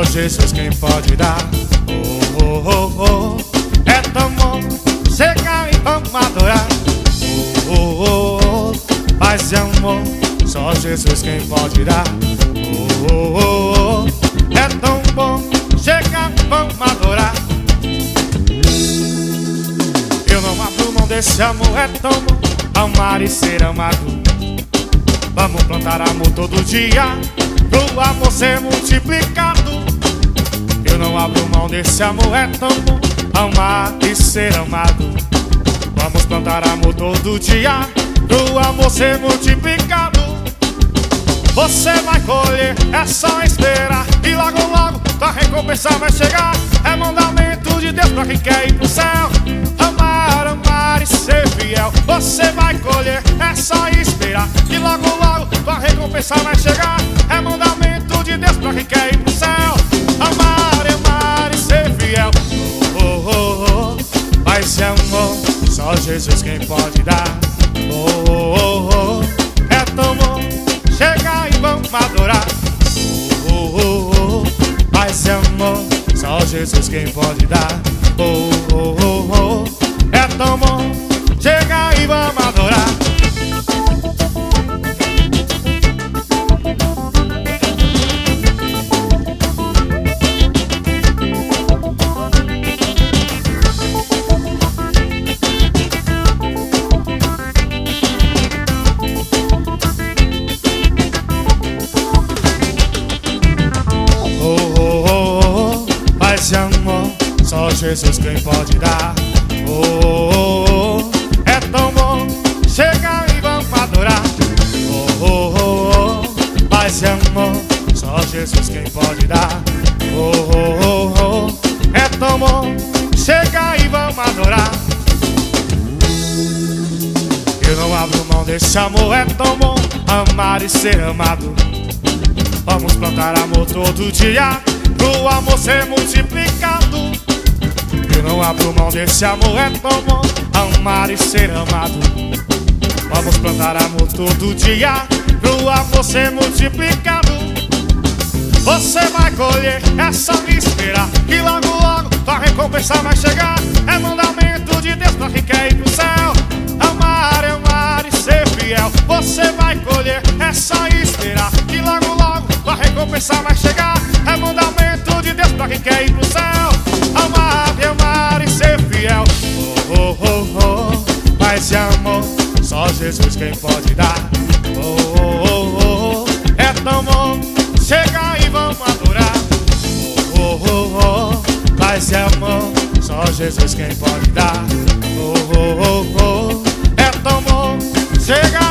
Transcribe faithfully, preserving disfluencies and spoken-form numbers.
só Jesus quem pode dar. Oh, oh, oh, oh. É tão bom chegar e vamos adorar. Oh, oh, oh, oh. Paz e amor, só Jesus quem pode dar. Oh, oh, oh, oh. É tão bom chegar e vamos adorar. Eu não abro mão desse amor, é tão bom amar e ser amado. Vamos plantar amor todo dia, pro amor ser multiplicado. Eu não abro mão desse amor, é tão bom amar e ser amado. Vamos plantar amor todo dia, pro amor ser multiplicado. Você vai colher, é só esperar, e logo logo tua recompensa vai chegar. É mandamento de Deus pra quem quer ir pro céu. Amar, amar e ser fiel. Você vai colher, é só esperar, e logo logo tua recompensa vai chegar. É mandamento de Deus pra quem quer ir pro céu. Amar, amar e ser fiel. Oh, oh, oh. Paz e amor, só Jesus quem pode dar. Oh, oh, oh. É tão bom chegar e vamos adorar. Oh, oh, oh. Paz e amor, só Jesus quem pode dar. Oh, oh, oh, oh. É tão bom chegar e vamos adorar. Paz e amor, só Jesus quem pode dar. Oh, oh, oh. É tão bom chegar e vamos adorar. Oh, oh, oh, oh. Paz e amor, só Jesus quem pode dar. Oh, oh, oh, oh. É tão bom chegar e vamos adorar. Eu não abro mão desse amor, é tão bom amar e ser amado. Vamos plantar amor todo dia, pro amor ser multiplicado. Eu não abro mão desse amor, é tão bom amar e ser amado. Vamos plantar amor todo dia, pro amor ser multiplicado. Você vai colher, é só esperar, que logo logo tua recompensa vai chegar. É mandamento de Deus pra quem quer ir pro céu. Amar, amar e ser fiel. Você vai colher, é só esperar, que logo logo tua recompensa vai chegar. É mandamento de Deus pra quem quer ir pro céu. Amar e amar e ser fiel. Oh, oh, oh, oh. Paz e amor, só Jesus quem pode dar. Oh, oh, oh, oh. É tão bom chegar e vamos adorar. Oh, oh, oh. Paz e amor, só Jesus quem pode dar. Oh, oh, oh, oh. É tão bom chegar